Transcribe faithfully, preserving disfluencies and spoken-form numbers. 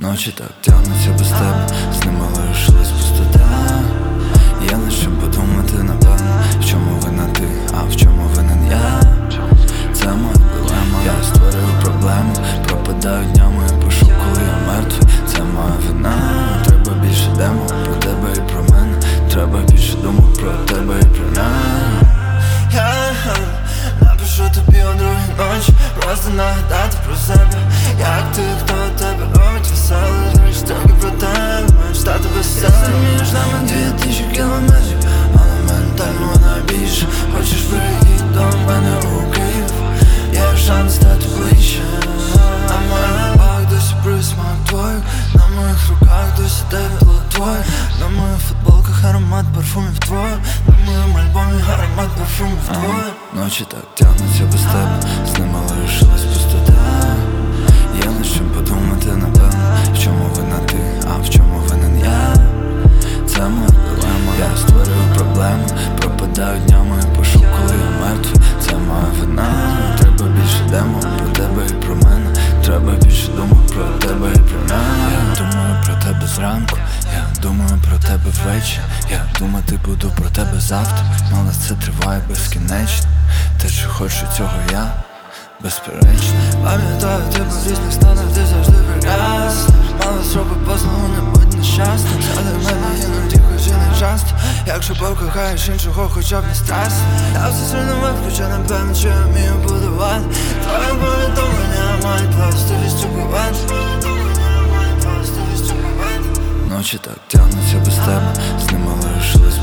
Ночі так тягнуться без тебе, з ними лишилась пустота. Я над чим подумати, напевно, в чому вина ти, а в чому винен я. Це моя проблема, я створюю проблему, пропадаю днями і пишу, коли я мертвий. Це моя вина, треба більше демо про тебе і про мене. Треба більше думок про тебе і про нас. Я напишу тобі о другій ночі, просто нагадати про себе. Як ти, хто тебе робить веселий, знаєш тільки про тебе, маєш стати веселим. Між нами дві тисячі кілометрів, але ментально вона більше. Хочеш приїдь до мене у Київ, є шанс стати ближче. На моїх губах досі присмак твоїх, на моїх руках досі тепло твоє, на моїх футболках аромат парфумів твоїх, на моєму альбомі аромат парфумів твоїх. Ночі так тягнуться без тебе, з ними лишилась пустота. Я над чим подумати, напевно, в чому вина ти, а в чому винен я. Це моя проблема, я створюю проблему, пропадаю днями і пишу, коли я мертвий. Це моя вина, треба більше демо про тебе і про мене. Треба більше думок про тебе і про нас. Я думаю про тебе зранку, я думаю про тебе ввечері. Я думати буду про тебе завтра, але це триває безкінечно. Те, чи хочу цього я, безперечно. Пам'ятаю, ти по різних станах, ти завжди прекрасна. Мало сроби послугу, не будь нещасним. Але в мене іноді хоч і не часто. Якщо покохаєш іншого, хоча б не страшно. Я все зруйнував, хоча напевно, що я вмію будувати. Твоє повідомлення мають властивість убивати. Ночі так тягнуться без тебе, з ними лишилась